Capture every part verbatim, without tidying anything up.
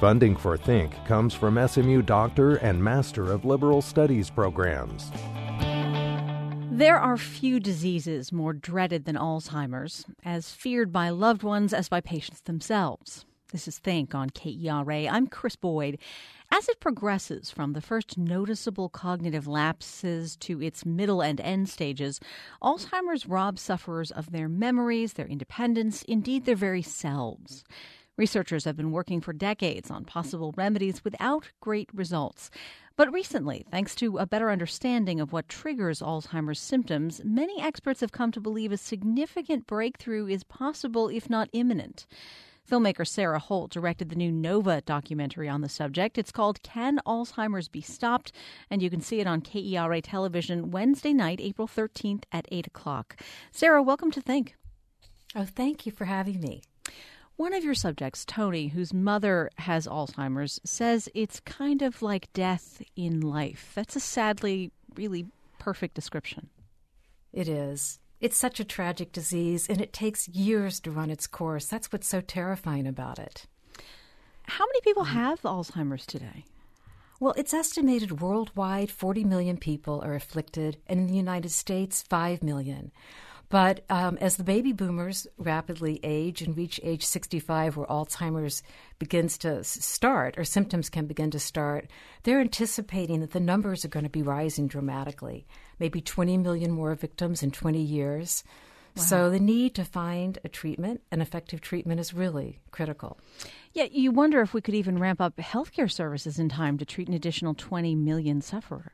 Funding for Think comes from S M U Doctor and Master of Liberal Studies programs. There are few diseases more dreaded than Alzheimer's, as feared by loved ones as by patients themselves. This is Think on K E R A. I'm Chris Boyd. As it progresses from the first noticeable cognitive lapses to its middle and end stages, Alzheimer's robs sufferers of their memories, their independence, indeed their very selves. Researchers have been working for decades on possible remedies without great results. But recently, thanks to a better understanding of what triggers Alzheimer's symptoms, many experts have come to believe a significant breakthrough is possible, if not imminent. Filmmaker Sarah Holt directed the new Nova documentary on the subject. It's called Can Alzheimer's Be Stopped? And you can see it on K E R A television Wednesday night, April thirteenth at eight o'clock. Sarah, welcome to Think. Oh, thank you for having me. One of your subjects, Tony, whose mother has Alzheimer's, says it's kind of like death in life. That's a sadly, really perfect description. It is. It's such a tragic disease, and it takes years to run its course. That's what's so terrifying about it. How many people have Alzheimer's today? Well, it's estimated worldwide forty million people are afflicted, and in the United States, five million. But um, as the baby boomers rapidly age and reach age sixty-five, where Alzheimer's begins to start, or symptoms can begin to start, they're anticipating that the numbers are going to be rising dramatically, maybe twenty million more victims in twenty years. Wow. So the need to find a treatment, an effective treatment, is really critical. Yeah, you wonder if we could even ramp up healthcare services in time to treat an additional twenty million sufferers.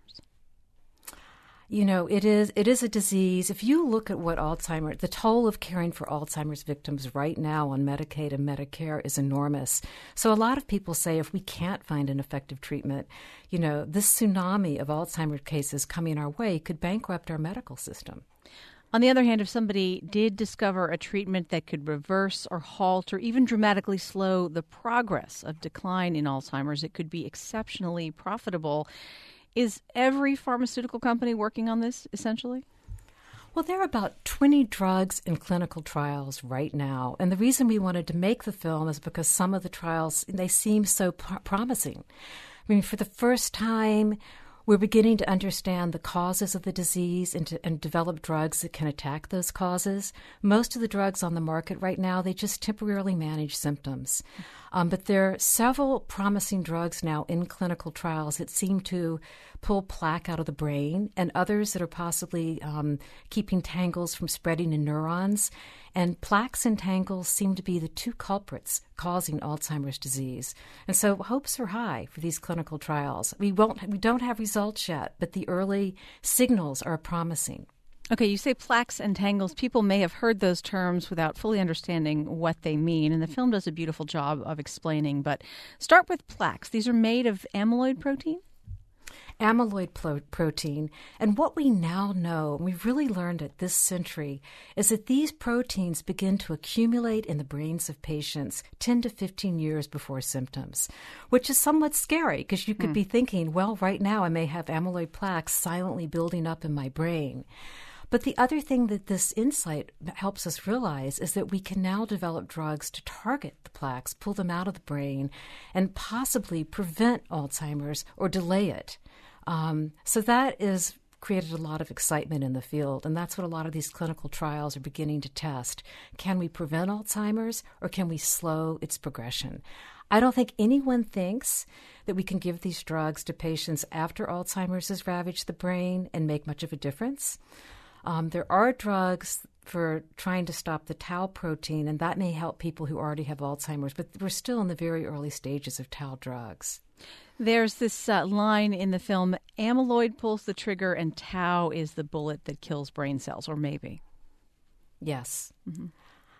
You know, it is it is a disease. If you look at what Alzheimer's, the toll of caring for Alzheimer's victims right now on Medicaid and Medicare is enormous. So a lot of people say if we can't find an effective treatment, you know, this tsunami of Alzheimer's cases coming our way could bankrupt our medical system. On the other hand, if somebody did discover a treatment that could reverse or halt or even dramatically slow the progress of decline in Alzheimer's, it could be exceptionally profitable. Is every pharmaceutical company working on this, essentially? Well, there are about twenty drugs in clinical trials right now. And the reason we wanted to make the film is because some of the trials, they seem so p- promising. I mean, for the first time, we're beginning to understand the causes of the disease and, to, and develop drugs that can attack those causes. Most of the drugs on the market right now, they just temporarily manage symptoms. Um, but there are several promising drugs now in clinical trials that seem to pull plaque out of the brain, and others that are possibly um, keeping tangles from spreading in neurons. And plaques and tangles seem to be the two culprits causing Alzheimer's disease. And so hopes are high for these clinical trials. We won't, we don't have results yet, but the early signals are promising. Okay, you say plaques and tangles. People may have heard those terms without fully understanding what they mean, and the film does a beautiful job of explaining. But start with plaques. These are made of amyloid protein? Amyloid plo- protein. And what we now know, and we've really learned it this century, is that these proteins begin to accumulate in the brains of patients ten to fifteen years before symptoms, which is somewhat scary because you could mm. be thinking, well, right now I may have amyloid plaques silently building up in my brain. But the other thing that this insight helps us realize is that we can now develop drugs to target the plaques, pull them out of the brain, and possibly prevent Alzheimer's or delay it. Um, so that has created a lot of excitement in the field, and that's what a lot of these clinical trials are beginning to test. Can we prevent Alzheimer's, or can we slow its progression? I don't think anyone thinks that we can give these drugs to patients after Alzheimer's has ravaged the brain and make much of a difference. Um, there are drugs for trying to stop the tau protein, and that may help people who already have Alzheimer's, but we're still in the very early stages of tau drugs. There's this uh, line in the film, amyloid pulls the trigger and tau is the bullet that kills brain cells, or maybe. Yes. Mm-hmm.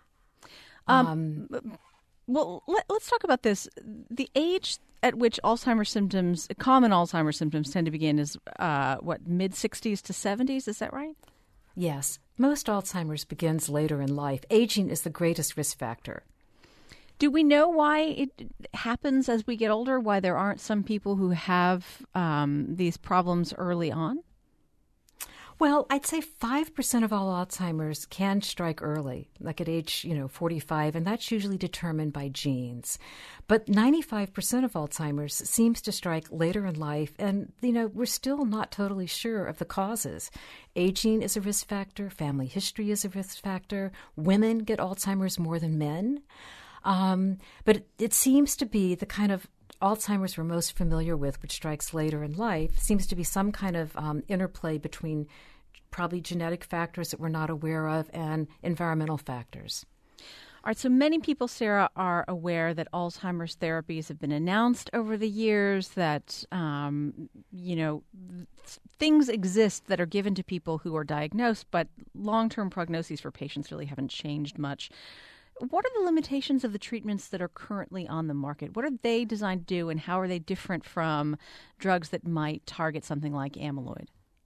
Um, um, well, let, let's talk about this. The age at which Alzheimer's symptoms, common Alzheimer's symptoms tend to begin is, uh, what, mid-sixties to seventies? Is that right? Yes. Most Alzheimer's begins later in life. Aging is the greatest risk factor. Do we know why it happens as we get older, why there aren't some people who have um, these problems early on? Well, I'd say five percent of all Alzheimer's can strike early, like at age, you know, forty-five, and that's usually determined by genes. But ninety-five percent of Alzheimer's seems to strike later in life, and, you know, we're still not totally sure of the causes. Aging is a risk factor. Family history is a risk factor. Women get Alzheimer's more than men. Um, but it, it seems to be the kind of Alzheimer's we're most familiar with, which strikes later in life, seems to be some kind of um, interplay between probably genetic factors that we're not aware of and environmental factors. All right, so many people, Sarah, are aware that Alzheimer's therapies have been announced over the years, that, um, you know, th- things exist that are given to people who are diagnosed, but long-term prognoses for patients really haven't changed much. What are the limitations of the treatments that are currently on the market? What are they designed to do, and how are they different from drugs that might target something like amyloid?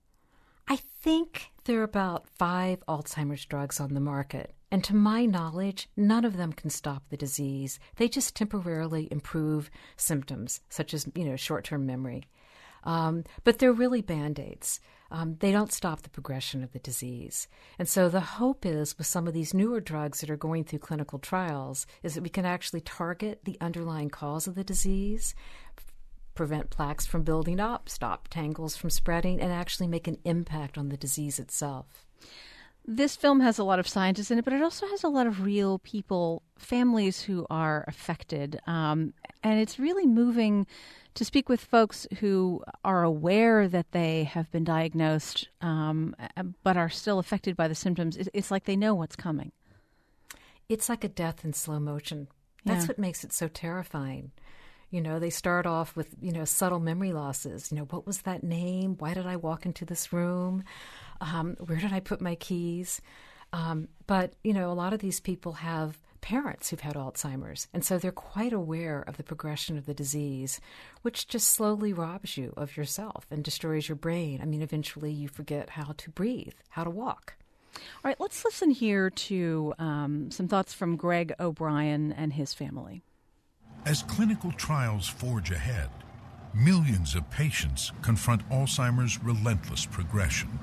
I think there are about five Alzheimer's drugs on the market. And to my knowledge, none of them can stop the disease. They just temporarily improve symptoms, such as, you know, short-term memory. Um, but they're really Band-Aids. Um, they don't stop the progression of the disease. And so the hope is, with some of these newer drugs that are going through clinical trials, is that we can actually target the underlying cause of the disease, prevent plaques from building up, stop tangles from spreading, and actually make an impact on the disease itself. This film has a lot of scientists in it, but it also has a lot of real people, families who are affected. Um, and it's really moving to speak with folks who are aware that they have been diagnosed, um, but are still affected by the symptoms. It's like they know what's coming. It's like a death in slow motion. That's Yeah. what makes it so terrifying. You know, they start off with, you know, subtle memory losses. You know, what was that name? Why did I walk into this room? Um, where did I put my keys? Um, but, you know, a lot of these people have parents who've had Alzheimer's, and so they're quite aware of the progression of the disease, which just slowly robs you of yourself and destroys your brain. I mean, eventually you forget how to breathe, how to walk. All right, let's listen here to um, some thoughts from Greg O'Brien and his family. As clinical trials forge ahead, millions of patients confront Alzheimer's relentless progression.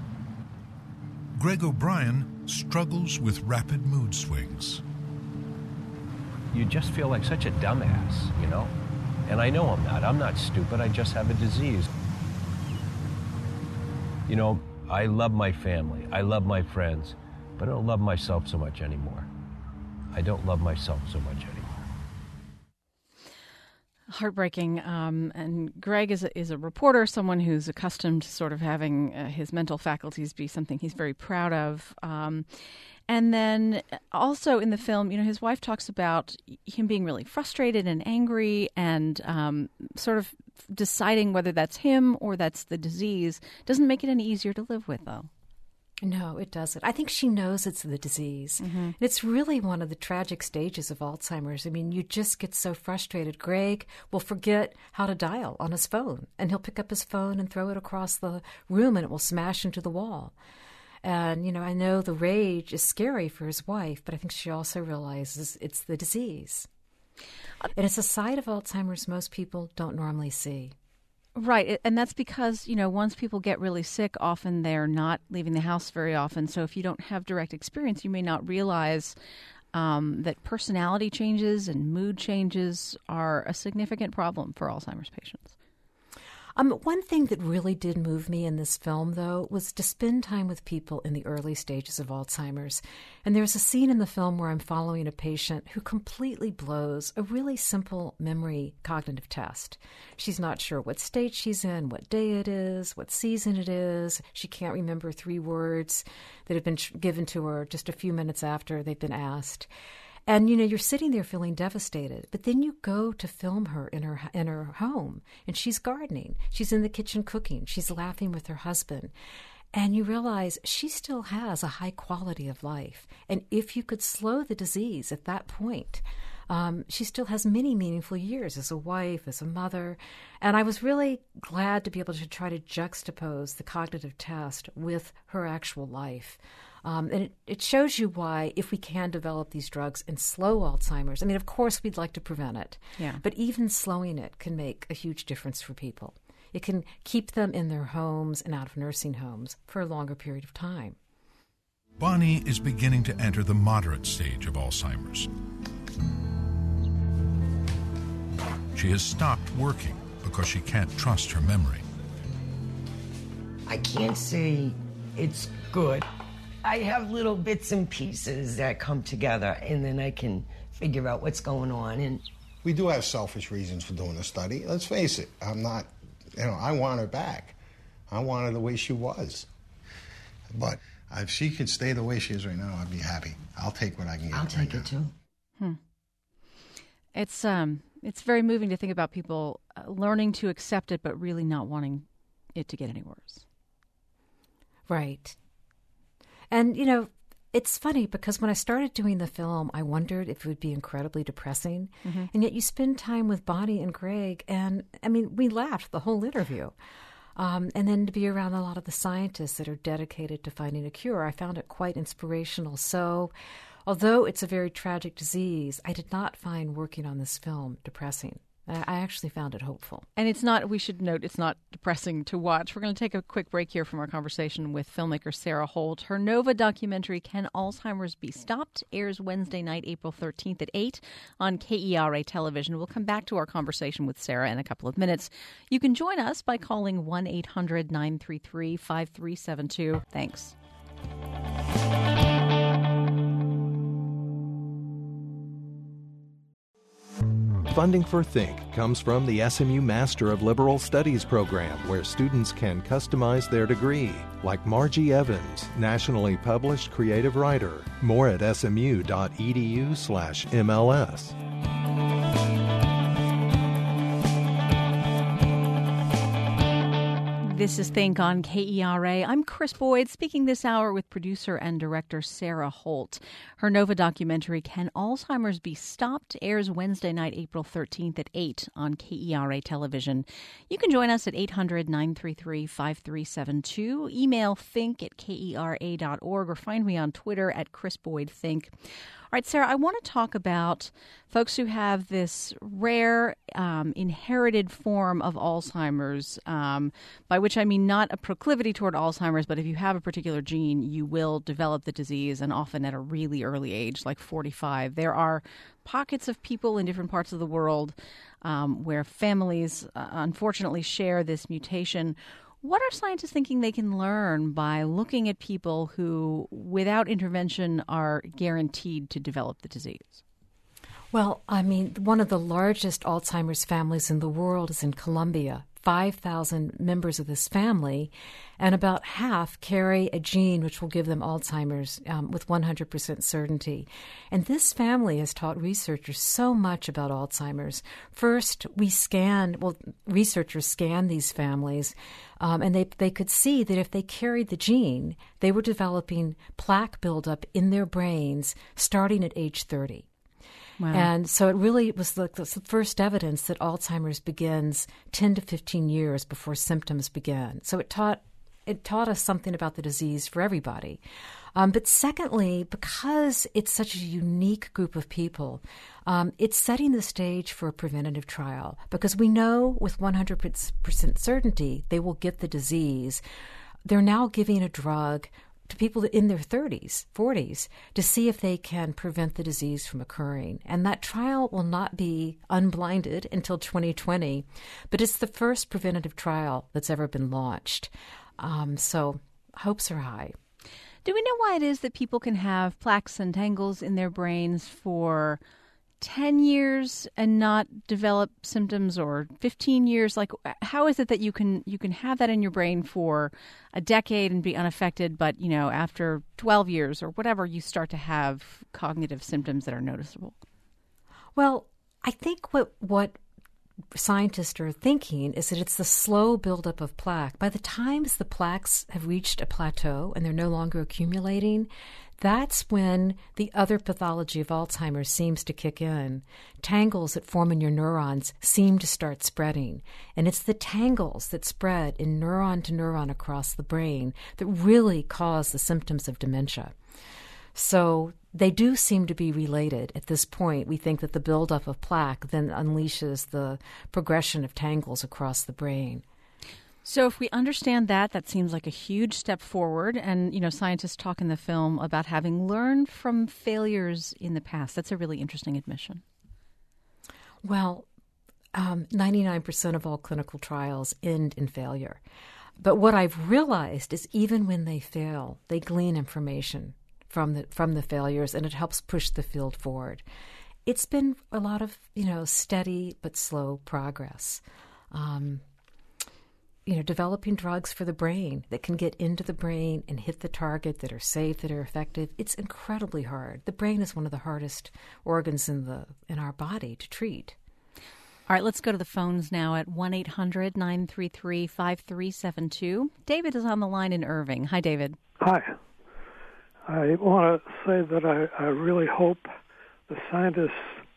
Greg O'Brien struggles with rapid mood swings. You just feel like such a dumbass, you know? And I know I'm not. I'm not stupid. I just have a disease. You know, I love my family. I love my friends. But I don't love myself so much anymore. I don't love myself so much anymore. Heartbreaking. Um, and Greg is a, is a reporter, someone who's accustomed to sort of having uh, his mental faculties be something he's very proud of. Um, and then also in the film, you know, his wife talks about him being really frustrated and angry and um, sort of deciding whether that's him or that's the disease. Doesn't make it any easier to live with, though. No, it doesn't. I think she knows it's the disease. Mm-hmm. It's really one of the tragic stages of Alzheimer's. I mean, you just get so frustrated. Greg will forget how to dial on his phone, and he'll pick up his phone and throw it across the room, and it will smash into the wall. And, you know, I know the rage is scary for his wife, but I think she also realizes it's the disease. And it's a side of Alzheimer's most people don't normally see. Right. And that's because, you know, once people get really sick, often they're not leaving the house very often. So if you don't have direct experience, you may not realize um, that personality changes and mood changes are a significant problem for Alzheimer's patients. Um, one thing that really did move me in this film, though, was to spend time with people in the early stages of Alzheimer's. And there's a scene in the film where I'm following a patient who completely blows a really simple memory cognitive test. She's not sure what state she's in, what day it is, what season it is. She can't remember three words that have been given to her just a few minutes after they've been asked. And, you know, you're sitting there feeling devastated, but then you go to film her in her in her home, and she's gardening. She's in the kitchen cooking. She's laughing with her husband. And you realize she still has a high quality of life. And if you could slow the disease at that point, um, she still has many meaningful years as a wife, as a mother. And I was really glad to be able to try to juxtapose the cognitive test with her actual life. Um, and it, it shows you why, if we can develop these drugs and slow Alzheimer's, I mean, of course, we'd like to prevent it. Yeah. But even slowing it can make a huge difference for people. it can keep them in their homes and out of nursing homes for a longer period of time. Bonnie is beginning to enter the moderate stage of Alzheimer's. She has stopped working because she can't trust her memory. I can't say it's good. I have little bits and pieces that come together, and then I can figure out what's going on. And we do have selfish reasons for doing the study. Let's face it. I'm not, you know, I want her back. I want her the way she was. But if she could stay the way she is right now, I'd be happy. I'll take what I can get. I'll take right it, too. Hmm. It's, um, it's very moving to think about people uh, learning to accept it, but really not wanting it to get any worse. Right. And, you know, it's funny because when I started doing the film, I wondered if it would be incredibly depressing. Mm-hmm. And yet you spend time with Bonnie and Greg, and, I mean, we laughed the whole interview. Um, and then to be around a lot of the scientists that are dedicated to finding a cure, I found it quite inspirational. So although it's a very tragic disease, I did not find working on this film depressing. I actually found it hopeful. And it's not, we should note, it's not depressing to watch. We're going to take a quick break here from our conversation with filmmaker Sarah Holt. Her Nova documentary, Can Alzheimer's Be Stopped?, airs Wednesday night, April thirteenth at eight on K E R A television. We'll come back to our conversation with Sarah in a couple of minutes. You can join us by calling one eight hundred nine three three five three seven two. Thanks. Funding for Think comes from the S M U Master of Liberal Studies program, where students can customize their degree, like Margie Evans, nationally published creative writer. More at smu.edu slash MLS. This is Think on K E R A. I'm Chris Boyd, speaking this hour with producer and director Sarah Holt. Her Nova documentary, Can Alzheimer's Be Stopped?, airs Wednesday night, April thirteenth at eight on K E R A television. You can join us at eight hundred nine three three five three seven two. Email think at K E R A dot org or find me on Twitter at Chris Boyd Think. All right, Sarah, I want to talk about folks who have this rare um, inherited form of Alzheimer's, um, by which I mean not a proclivity toward Alzheimer's, but if you have a particular gene, you will develop the disease, and often at a really early age, like forty-five. There are pockets of people in different parts of the world um, where families, uh, unfortunately, share this mutation. What are scientists thinking they can learn by looking at people who, without intervention, are guaranteed to develop the disease? Well, I mean, one of the largest Alzheimer's families in the world is in Colombia. five thousand members of this family, and about half carry a gene which will give them Alzheimer's um, with one hundred percent certainty. And this family has taught researchers so much about Alzheimer's. First, we scanned, well, researchers scanned these families, um, and they, they could see that if they carried the gene, they were developing plaque buildup in their brains starting at age thirty. Wow. And so it really was the, the first evidence that Alzheimer's begins ten to fifteen years before symptoms begin. So it taught it taught us something about the disease for everybody. Um, but secondly, because it's such a unique group of people, um, it's setting the stage for a preventative trial, because we know with one hundred percent certainty they will get the disease. They're now giving a drug to people in their thirties, forties, to see if they can prevent the disease from occurring. And that trial will not be unblinded until twenty twenty, but it's the first preventative trial that's ever been launched. Um, so hopes are high. Do we know why it is that people can have plaques and tangles in their brains for ten years and not develop symptoms, or fifteen years? Like, how is it that you can you can have that in your brain for a decade and be unaffected, but, you know, after twelve years or whatever, you start to have cognitive symptoms that are noticeable? Well, I think what what scientists are thinking is that it's the slow buildup of plaque. By the time the plaques have reached a plateau and they're no longer accumulating, that's when the other pathology of Alzheimer's seems to kick in. Tangles that form in your neurons seem to start spreading. And it's the tangles that spread in neuron to neuron across the brain that really cause the symptoms of dementia. So they do seem to be related at this point. We think that the buildup of plaque then unleashes the progression of tangles across the brain. So if we understand that, that seems like a huge step forward. And, you know, scientists talk in the film about having learned from failures in the past. That's a really interesting admission. Well, um, ninety-nine percent of all clinical trials end in failure. But what I've realized is even when they fail, they glean information from the from the failures, and it helps push the field forward. It's been a lot of, you know, steady but slow progress. Um, you know, developing drugs for the brain that can get into the brain and hit the target, that are safe, that are effective. It's incredibly hard. The brain is one of the hardest organs in the in our body to treat. All right, let's go to the phones now at one eight hundred nine three three five three seven two. David is on the line in Irving. Hi, David. Hi. I want to say that I, I really hope the scientists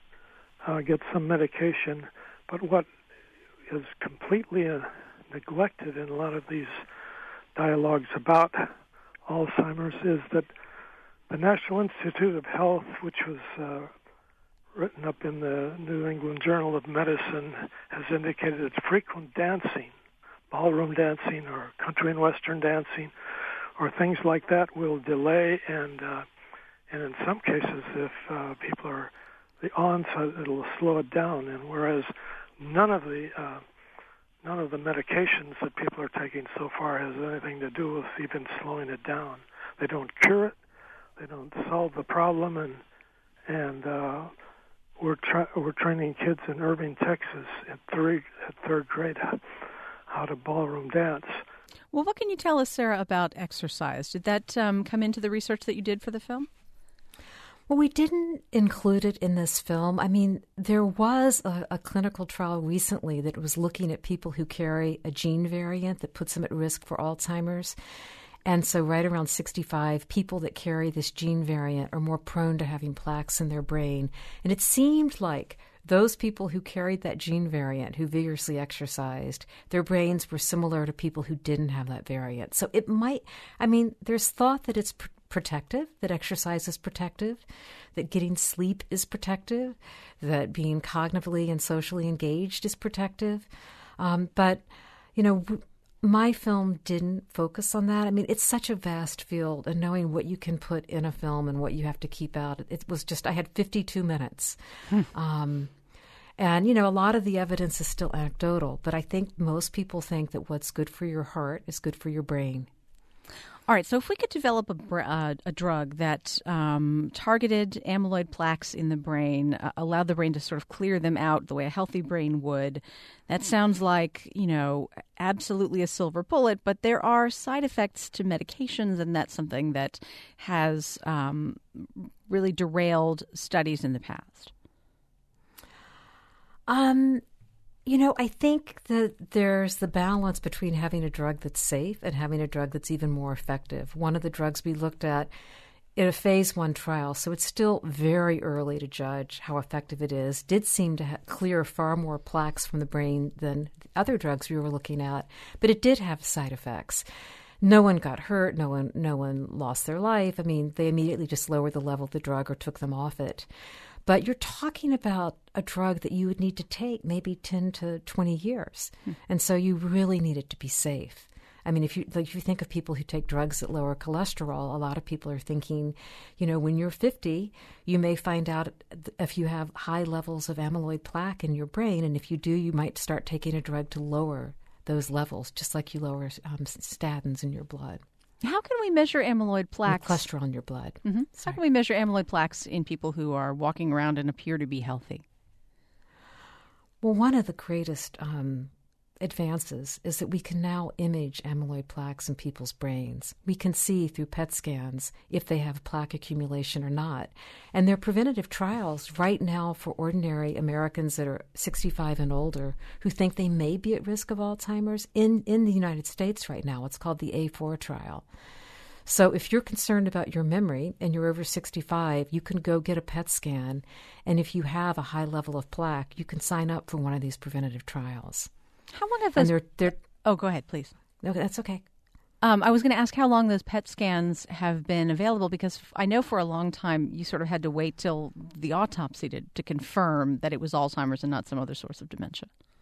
uh, get some medication, but what is completely uh, neglected in a lot of these dialogues about Alzheimer's is that the National Institute of Health, which was uh, written up in the New England Journal of Medicine, has indicated that frequent dancing, ballroom dancing or country and western dancing, or things like that will delay and uh, and in some cases, if uh, people are the onset, it'll slow it down. And whereas none of the uh, none of the medications that people are taking so far has anything to do with even slowing it down. They don't cure it. They don't solve the problem. And and uh, we're tra- we're training kids in Irving, Texas, at three at third grade how to ballroom dance. Well, what can you tell us, Sarah, about exercise? Did that um, come into the research that you did for the film? Well, we didn't include it in this film. I mean, there was a, a clinical trial recently that was looking at people who carry a gene variant that puts them at risk for Alzheimer's. And so right around sixty-five, people that carry this gene variant are more prone to having plaques in their brain. And it seemed like those people who carried that gene variant, who vigorously exercised, their brains were similar to people who didn't have that variant. So it might, I mean, there's thought that it's pr- protective, that exercise is protective, that getting sleep is protective, that being cognitively and socially engaged is protective. Um, but, you know, w- my film didn't focus on that. I mean, it's such a vast field, and knowing what you can put in a film and what you have to keep out, it was just, I had fifty-two minutes. Hmm. Um, and, you know, a lot of the evidence is still anecdotal, but I think most people think that what's good for your heart is good for your brain. All right, so if we could develop a, uh, a drug that um, targeted amyloid plaques in the brain, uh, allowed the brain to sort of clear them out the way a healthy brain would, that sounds like, you know, absolutely a silver bullet, but there are side effects to medications, and that's something that has um, really derailed studies in the past. Um. You know, I think that there's the balance between having a drug that's safe and having a drug that's even more effective. One of the drugs we looked at in a phase one trial, so it's still very early to judge how effective it is, did seem to ha- clear far more plaques from the brain than the other drugs we were looking at, but it did have side effects. No one got hurt. No one, no one lost their life. I mean, they immediately just lowered the level of the drug or took them off it. But you're talking about a drug that you would need to take maybe ten to twenty years. Hmm. And so you really need it to be safe. I mean, if you like, if you think of people who take drugs that lower cholesterol, a lot of people are thinking, you know, when you're fifty, you may find out if you have high levels of amyloid plaque in your brain. And if you do, you might start taking a drug to lower those levels, just like you lower um, statins in your blood. How can we measure amyloid plaques? And cholesterol in your blood. Mm-hmm. How can we measure amyloid plaques in people who are walking around and appear to be healthy? Well, one of the greatest um, advances is that we can now image amyloid plaques in people's brains. We can see through P E T scans if they have plaque accumulation or not. And there are preventative trials right now for ordinary Americans that are sixty-five and older who think they may be at risk of Alzheimer's in, in the United States right now. It's called the A four trial. So if you're concerned about your memory and you're over sixty-five, you can go get a P E T scan. And if you have a high level of plaque, you can sign up for one of these preventative trials. How long have those... They're, they're, oh, go ahead, please. No, that's okay. Um, I was going to ask how long those P E T scans have been available, because I know for a long time you sort of had to wait till the autopsy to, to confirm that it was Alzheimer's and not some other source of dementia.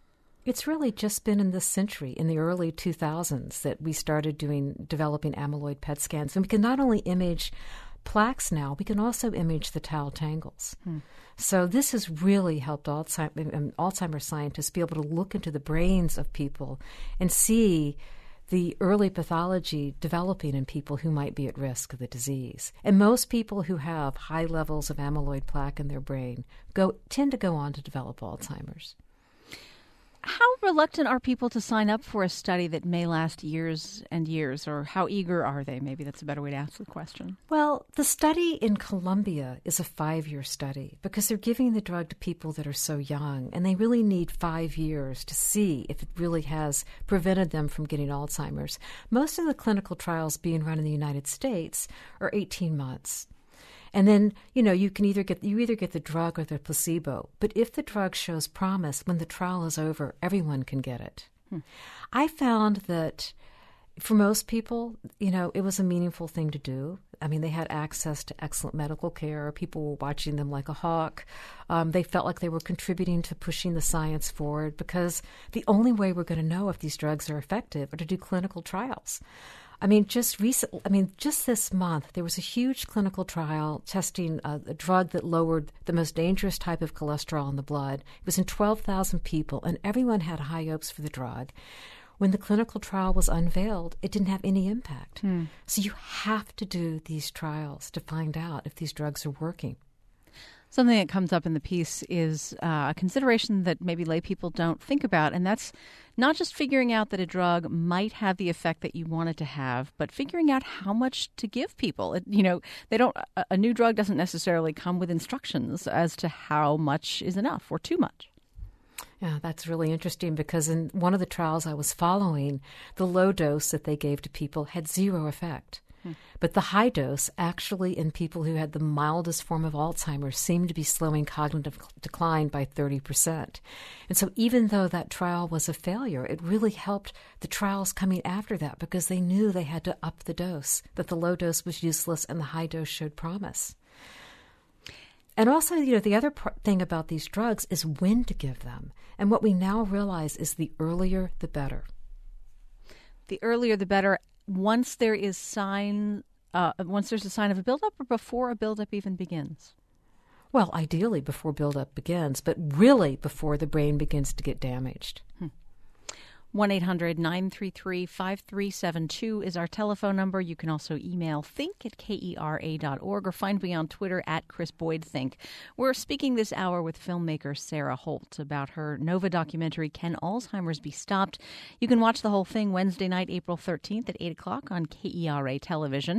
It's really just been in this century, in the early two thousands, that we started doing developing amyloid P E T scans. And we can not only image plaques now, we can also image the tau tangles. Hmm. So this has really helped Alzheimer's, Alzheimer's scientists be able to look into the brains of people and see the early pathology developing in people who might be at risk of the disease. And most people who have high levels of amyloid plaque in their brain go tend to go on to develop Alzheimer's. How reluctant are people to sign up for a study that may last years and years, or how eager are they? Maybe that's a better way to ask the question. Well, the study in Columbia is a five-year study because they're giving the drug to people that are so young, and they really need five years to see if it really has prevented them from getting Alzheimer's. Most of the clinical trials being run in the United States are eighteen months. And then, you know, you can either get you either get the drug or the placebo. But if the drug shows promise, when the trial is over, everyone can get it. Hmm. I found that for most people, you know, it was a meaningful thing to do. I mean, they had access to excellent medical care. People were watching them like a hawk. Um, they felt like they were contributing to pushing the science forward because the only way we're going to know if these drugs are effective are to do clinical trials. I mean, just recent. I mean, just this month, there was a huge clinical trial testing a, a drug that lowered the most dangerous type of cholesterol in the blood. It was in twelve thousand people, and everyone had high hopes for the drug. When the clinical trial was unveiled, it didn't have any impact. Hmm. So you have to do these trials to find out if these drugs are working. Something that comes up in the piece is uh, a consideration that maybe lay people don't think about, and that's not just figuring out that a drug might have the effect that you want it to have, but figuring out how much to give people. It, you know, they don't. A, a new drug doesn't necessarily come with instructions as to how much is enough or too much. Yeah, that's really interesting because in one of the trials I was following, the low dose that they gave to people had zero effect. But the high dose, actually in people who had the mildest form of Alzheimer's, seemed to be slowing cognitive decline by thirty percent. And so even though that trial was a failure, it really helped the trials coming after that because they knew they had to up the dose, that the low dose was useless and the high dose showed promise. And also, you know, the other part, thing about these drugs is when to give them. And what we now realize is the earlier, the better. The earlier, the better. Once there is sign, uh, once there's a sign of a buildup, or before a buildup even begins? Well, ideally before buildup begins, but really before the brain begins to get damaged. Hmm. one eight hundred nine three three five three seven two is our telephone number. You can also email think at K E R A dot org or find me on Twitter at Chris Boyd Think. We're speaking this hour with filmmaker Sarah Holt about her Nova documentary, Can Alzheimer's Be Stopped? You can watch the whole thing Wednesday night, April thirteenth at eight o'clock on K E R A television.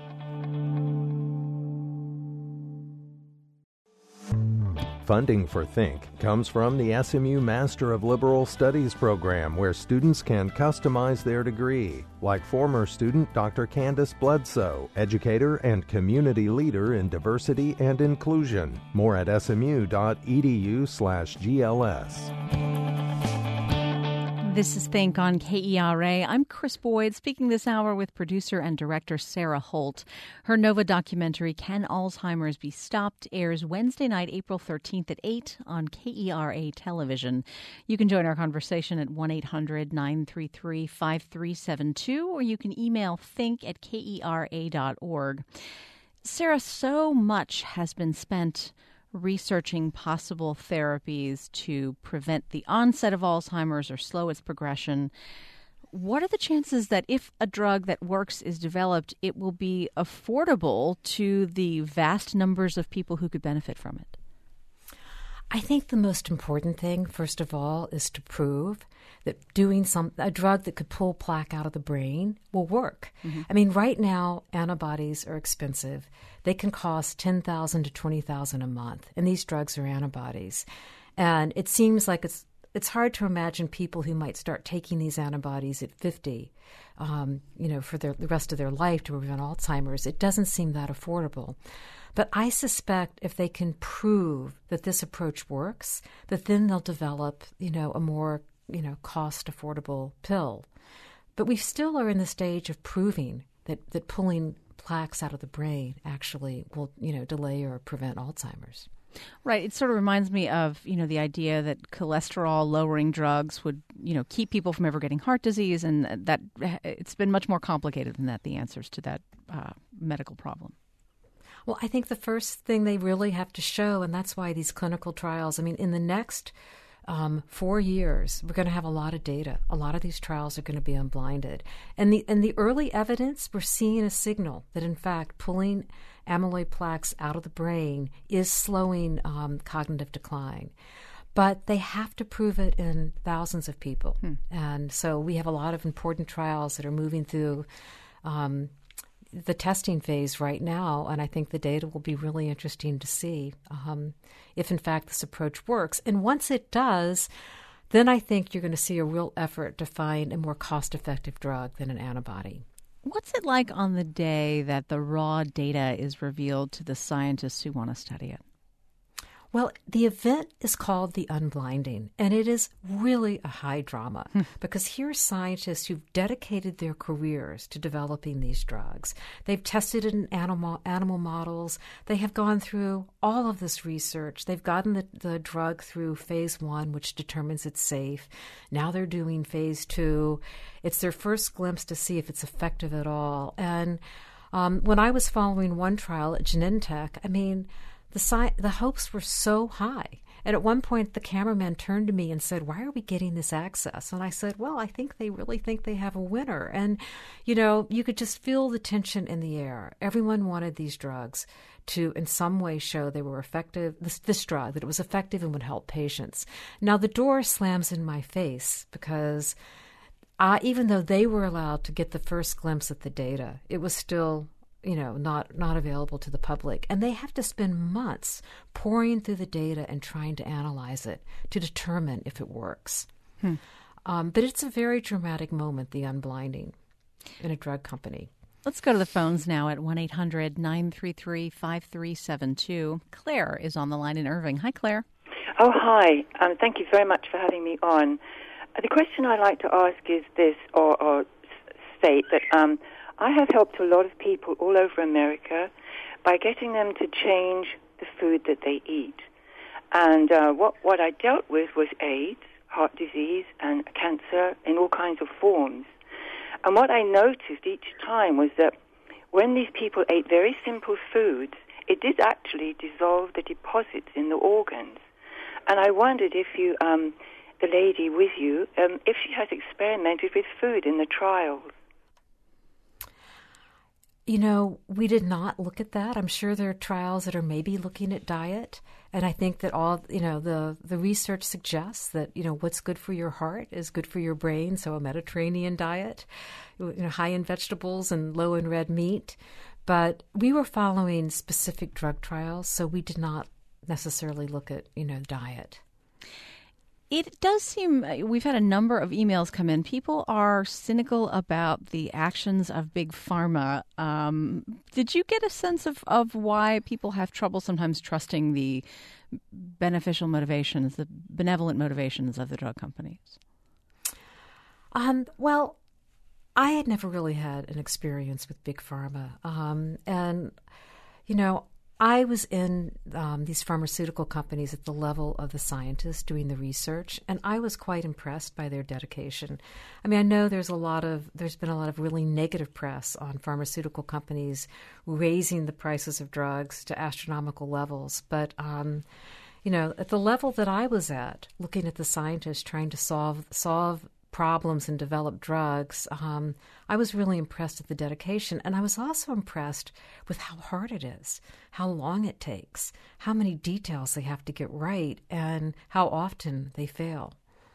Funding for Think comes from the S M U Master of Liberal Studies program, where students can customize their degree, like former student Doctor Candace Bledsoe, educator and community leader in diversity and inclusion. More at smu.edu slash GLS. This is Think on K E R A. I'm Chris Boyd, speaking this hour with producer and director Sarah Holt. Her Nova documentary, Can Alzheimer's Be Stopped?, airs Wednesday night, April thirteenth at eight on K E R A television. You can join our conversation at one eight hundred nine three three five three seven two, or you can email think at K E R A dot org. Sarah, so much has been spent researching possible therapies to prevent the onset of Alzheimer's or slow its progression. What are the chances that if a drug that works is developed, it will be affordable to the vast numbers of people who could benefit from it? I think the most important thing, first of all, is to prove that doing some a drug that could pull plaque out of the brain will work. Mm-hmm. I mean, right now, antibodies are expensive. They can cost ten thousand dollars to twenty thousand dollars a month, and these drugs are antibodies. And it seems like it's it's hard to imagine people who might start taking these antibodies at fifty, um, you know, for their, the rest of their life to prevent Alzheimer's. It doesn't seem that affordable. But I suspect if they can prove that this approach works, that then they'll develop, you know, a more, you know, cost-affordable pill. But we still are in the stage of proving that, that pulling plaques out of the brain actually will, you know, delay or prevent Alzheimer's. Right. It sort of reminds me of, you know, the idea that cholesterol-lowering drugs would, you know, keep people from ever getting heart disease, and that it's been much more complicated than that, the answers to that uh, medical problem. Well, I think the first thing they really have to show, and that's why these clinical trials, I mean, in the next um, four years, we're going to have a lot of data. A lot of these trials are going to be unblinded. And the, and the early evidence, we're seeing a signal that, in fact, pulling amyloid plaques out of the brain is slowing um, cognitive decline. But they have to prove it in thousands of people. Hmm. And so we have a lot of important trials that are moving through um, the testing phase right now, and I think the data will be really interesting to see um, if, in fact, this approach works. And once it does, then I think you're going to see a real effort to find a more cost-effective drug than an antibody. What's it like on the day that the raw data is revealed to the scientists who want to study it? Well, the event is called the unblinding, and it is really a high drama hmm. because here are scientists who've dedicated their careers to developing these drugs. They've tested it in animal, animal models. They have gone through all of this research. They've gotten the, the drug through phase one, which determines it's safe. Now they're doing phase two. It's their first glimpse to see if it's effective at all. And um, when I was following one trial at Genentech, I mean, The sci- the hopes were so high. And at one point, the cameraman turned to me and said, "Why are we getting this access?" And I said, well, I think they really think they have a winner. And, you know, you could just feel the tension in the air. Everyone wanted these drugs to in some way show they were effective, this, this drug, that it was effective and would help patients. Now, the door slams in my face because I, even though they were allowed to get the first glimpse at the data, it was still you know, not not available to the public. And they have to spend months pouring through the data and trying to analyze it to determine if it works. Hmm. Um, but it's a very dramatic moment, the unblinding in a drug company. Let's go to the phones now at one eight hundred nine three three five three seven two. Claire is on the line in Irving. Hi, Claire. Oh, hi. Um, thank you very much for having me on. Uh, the question I'd like to ask is this, or, or state that um, I have helped a lot of people all over America by getting them to change the food that they eat. And uh, what, what I dealt with was AIDS, heart disease, and cancer in all kinds of forms. And what I noticed each time was that when these people ate very simple foods, it did actually dissolve the deposits in the organs. And I wondered if you, um, the lady with you, um, if she has experimented with food in the trials. You know, we did not look at that. I'm sure there are trials that are maybe looking at diet. And I think that all, you know, the, the research suggests that, you know, what's good for your heart is good for your brain. So a Mediterranean diet, you know, high in vegetables and low in red meat. But we were following specific drug trials, so we did not necessarily look at, you know, diet. It does seem, we've had a number of emails come in. People are cynical about the actions of Big Pharma. Um, did you get a sense of, of why people have trouble sometimes trusting the beneficial motivations, the benevolent motivations of the drug companies? Um, well, I had never really had an experience with Big Pharma. Um, and, you know, I was in um, these pharmaceutical companies at the level of the scientists doing the research, and I was quite impressed by their dedication. I mean, I know there's a lot of there's been a lot of really negative press on pharmaceutical companies raising the prices of drugs to astronomical levels, but um, you know, at the level that I was at, looking at the scientists trying to solve solve problems and develop drugs, um, I was really impressed with the dedication. And I was also impressed with how hard it is, how long it takes, how many details they have to get right, and how often they fail.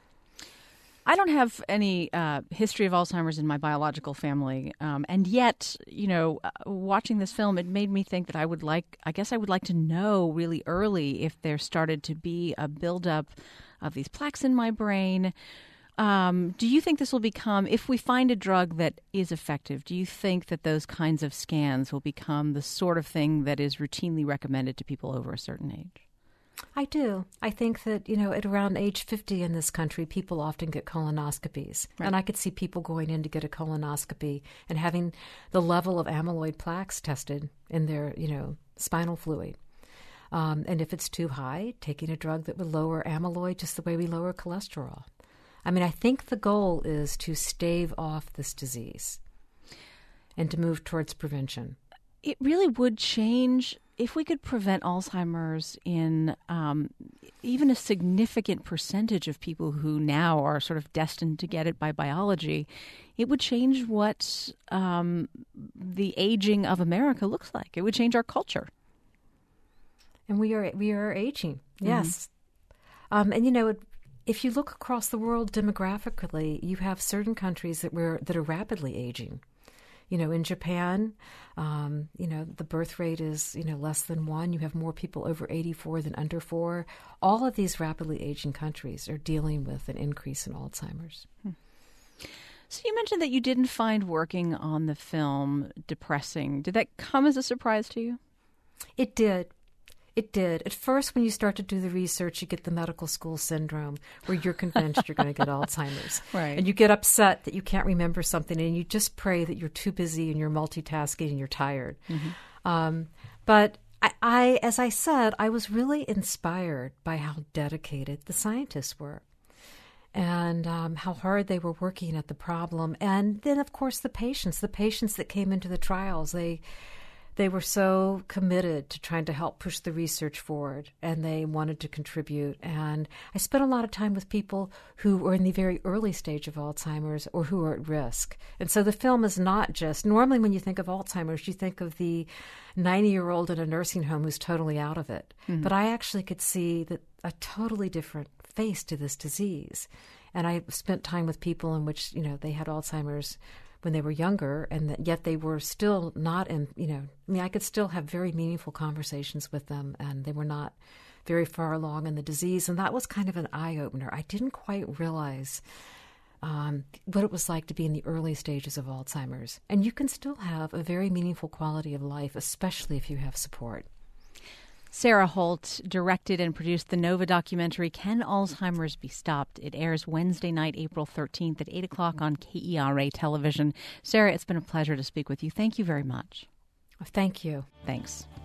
I don't have any uh, history of Alzheimer's in my biological family. Um, and yet, you know, uh, watching this film, it made me think that I would like, I guess I would like to know really early if there started to be a buildup of these plaques in my brain. Um, do you think this will become, if we find a drug that is effective, do you think that those kinds of scans will become the sort of thing that is routinely recommended to people over a certain age? I do. I think that, you know, at around age fifty in this country, people often get colonoscopies. Right. And I could see people going in to get a colonoscopy and having the level of amyloid plaques tested in their, you know, spinal fluid. Um, and if it's too high, taking a drug that would lower amyloid just the way we lower cholesterol. I mean, I think the goal is to stave off this disease and to move towards prevention. It really would change if we could prevent Alzheimer's in um, even a significant percentage of people who now are sort of destined to get it by biology. It would change what um, the aging of America looks like. It would change our culture. And we are we are aging, yes. Mm-hmm. Um, and you know, if you look across the world demographically, you have certain countries that we're that are rapidly aging. You know, in Japan, um, you know, the birth rate is, you know, less than one. You have more people over eighty-four than under four. All of these rapidly aging countries are dealing with an increase in Alzheimer's. Hmm. So you mentioned that you didn't find working on the film depressing. Did that come as a surprise to you? It did. It did. At first, when you start to do the research, you get the medical school syndrome where you're convinced you're going to get Alzheimer's. Right. And you get upset that you can't remember something, and you just pray that you're too busy and you're multitasking and you're tired. Mm-hmm. Um, but I, I, as I said, I was really inspired by how dedicated the scientists were and um, how hard they were working at the problem. And then, of course, the patients, the patients that came into the trials, they... They were so committed to trying to help push the research forward, and they wanted to contribute. And I spent a lot of time with people who were in the very early stage of Alzheimer's or who are at risk. And so the film is not just, normally when you think of Alzheimer's, you think of the ninety-year-old in a nursing home who's totally out of it. Mm-hmm. But I actually could see that a totally different face to this disease. And I spent time with people in which, you know, they had Alzheimer's when they were younger, and that yet they were still not in, you know, I mean, I could still have very meaningful conversations with them, and they were not very far along in the disease. And that was kind of an eye-opener. I didn't quite realize um, what it was like to be in the early stages of Alzheimer's. And you can still have a very meaningful quality of life, especially if you have support. Sarah Holt directed and produced the Nova documentary, Can Alzheimer's Be Stopped? It airs Wednesday night, April thirteenth at eight o'clock on K E R A television. Sarah, it's been a pleasure to speak with you. Thank you very much. Thank you. Thanks.